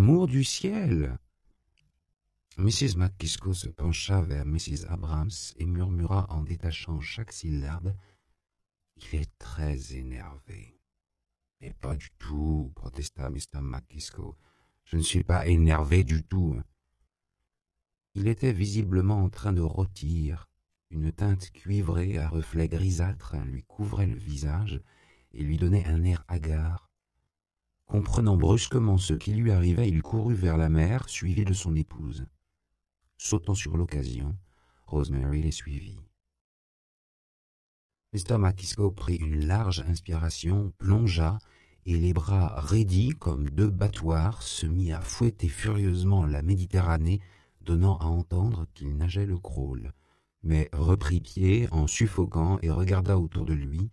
l'amour du ciel !» Mrs. McKiskos se pencha vers Mrs. Abrams et murmura en détachant chaque syllabe: « Il est très énervé. » « Mais pas du tout, » protesta Mr. McKiskos. « Je ne suis pas énervé du tout. » Il était visiblement en train de rôtir. Une teinte cuivrée à reflets grisâtres lui couvrait le visage et lui donnait un air hagard. Comprenant brusquement ce qui lui arrivait, il courut vers la mère, suivi de son épouse. Sautant sur l'occasion, Rosemary les suivit. Mr. McKiskos prit une large inspiration, plongea, et les bras raidis comme deux battoirs se mit à fouetter furieusement la Méditerranée, donnant à entendre qu'il nageait le crawl, mais reprit pied en suffoquant et regarda autour de lui,